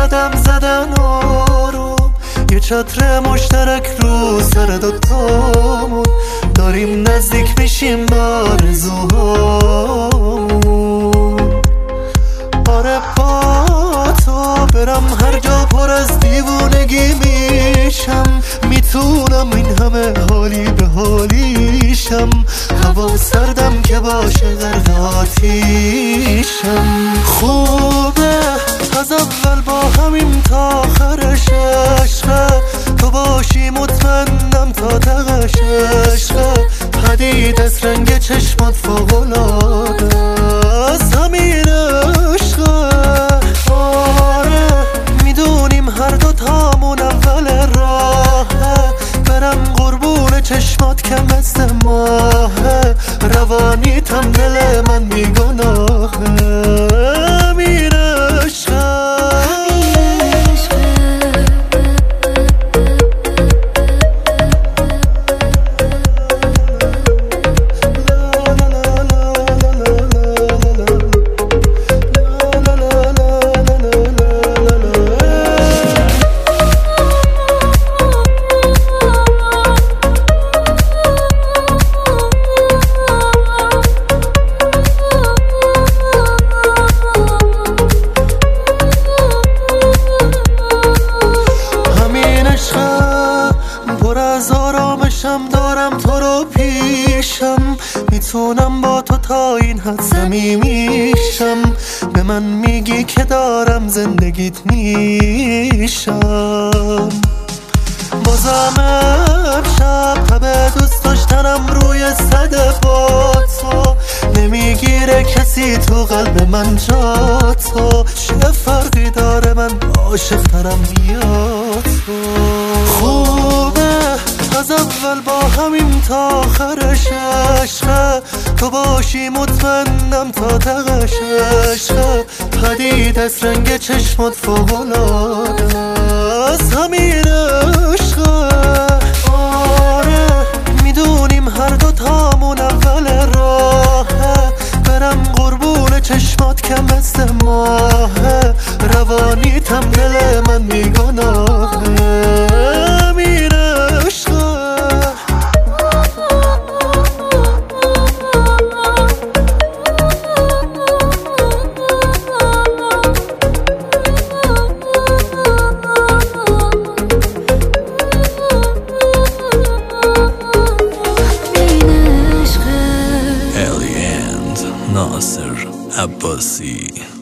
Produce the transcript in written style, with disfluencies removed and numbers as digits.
قدم زدن آروم، یه چتر مشترک رو سر دوتامون، داریم نزدیک میشیم به آرزوهامون. آره با تو برم هر جا پر از دیوونگی میشم، میتونم این همه حالی به حالیشم، هوا سردم که باشه غرق آتیشم. خوبه از اول با همیم تا آخرش عشقه، تو باشی مطمئنم تا تقش عشقه، پدید از رنگ چشمات فوق‌العاده از همین عشقه. آره میدونیم هر دو تامون اول راهه، برم قربون چشمات که مثل ماهه، روانیتم دل من بیگناهه، امیر عشقه. پر از آرامشم دارم تو رو پیشم، میتونم با تو تا این حد صمیمیشم، به من میگی که دارم زندگیت میشم. بازم امشب تب دوست داشتنم روی صد با تو، نمیگیره کسی تو قلب من جا تو، چه فرقی داره من عاشق ترم یا تو. خوبه از اول با همیم تا آخرش عشقه، تو باشی مطمئنم تا تقش عشقه، پدید از رنگ چشمات فوق‌العاده از همین عشقه. آره میدونیم هر دو تامون اول راهه، برم قربون چشمات که مثل ماهه، روانیتم دل من بیگناهه، امیر عشقه. ناصر عباسی.